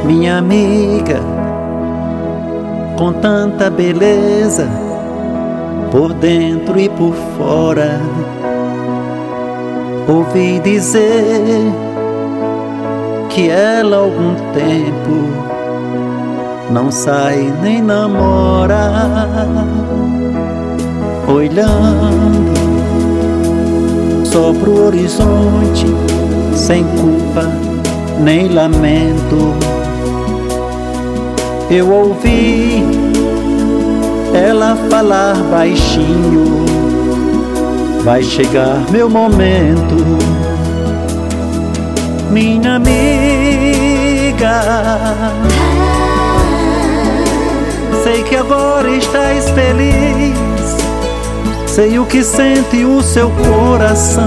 Minha amiga, com tanta beleza, por dentro e por fora, ouvi dizer que ela há algum tempo não sai nem namora. Olhando só pro horizonte, sem culpa nem lamento, eu ouvi ela falar baixinho: vai chegar meu momento. Minha amiga, sei que agora estás feliz, sei o que sente o seu coração.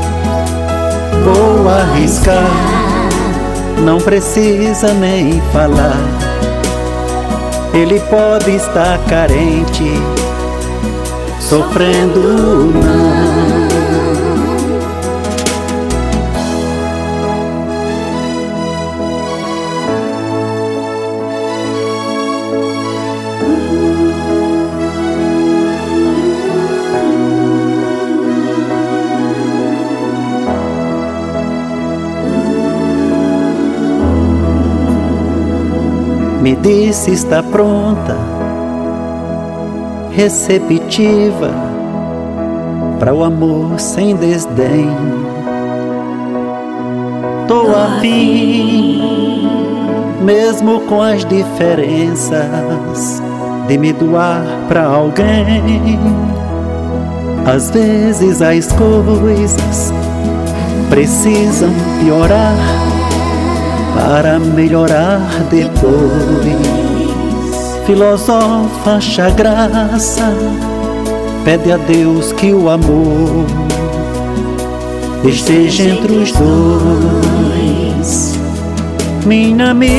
Vou arriscar, não precisa nem falar. Ele pode estar carente, sofrendo não. Me disse está pronta, receptiva para o amor sem desdém. Tô afim, mesmo com as diferenças, de me doar pra alguém. Às vezes as coisas precisam piorar para melhorar depois. Filosofa, acha graça, pede a Deus que o amor esteja entre os dois. Minha amiga,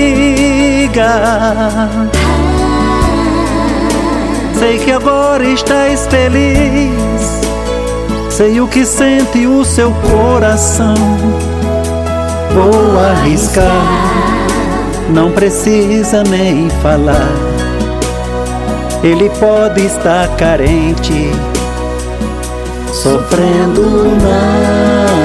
sei que agora estás feliz, sei o que sente o seu coração. Vou arriscar, não precisa nem falar. Ele pode estar carente, sofrendo não.